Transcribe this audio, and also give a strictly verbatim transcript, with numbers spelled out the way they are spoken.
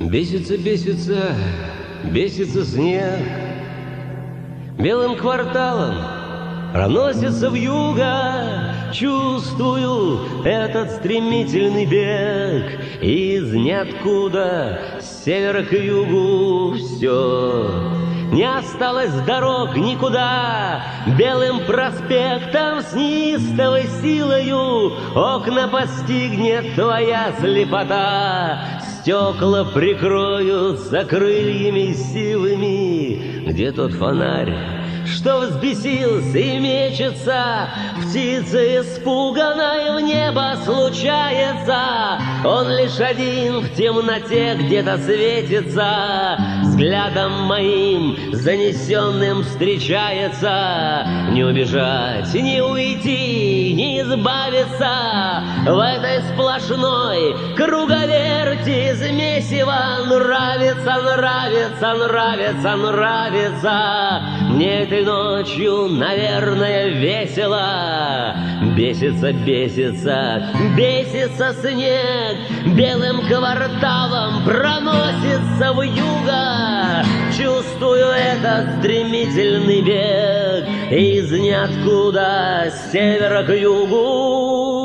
Бесится, бесится, бесится снег, белым кварталом проносится вьюга. Чувствую этот стремительный бег из ниоткуда, с севера к югу все. Не осталось дорог никуда, белым проспектом с неистовой силою окна постигнет твоя слепота. Стекла прикроются крыльями силами. Где тот фонарь, что взбесился и мечется? Птица испуганная в небо случается. Он лишь один в темноте где-то светится. Взглядом моим занесенным встречается. Не убежать, не уйти, не избавиться в этой сплошной круговерти из месива. Нравится, нравится, нравится, нравится мне этой ночью, наверное, весело. Бесится, бесится, бесится снег, белым кварталом проносится вьюга. Чувствую этот стремительный бег из ниоткуда, с севера к югу.